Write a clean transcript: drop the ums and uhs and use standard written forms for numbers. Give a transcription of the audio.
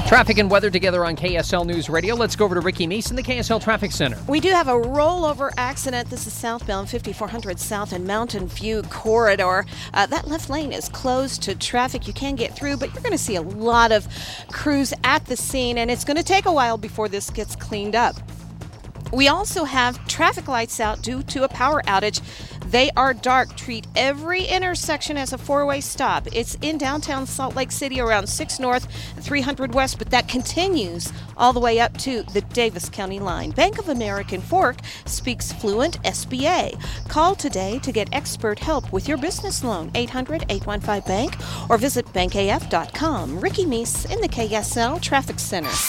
Traffic and weather together on KSL News Radio. Let's go over to Ricky Meese in the KSL Traffic Center. We do have a rollover accident. This is southbound 5400 South and Mountain View Corridor. That left lane is closed to traffic. You can get through, but you're going to see a lot of crews at the scene, and it's going to take a while before this gets cleaned up. We also have traffic lights out due to a power outage. They are dark. Treat every intersection as a four-way stop. It's in downtown Salt Lake City around 6 North and 300 West, but that continues all the way up to the Davis County line. Bank of America in Fork speaks fluent SBA. Call today to get expert help with your business loan, 800-815-BANK, or visit bankaf.com. Ricky Meese in the KSL Traffic Center.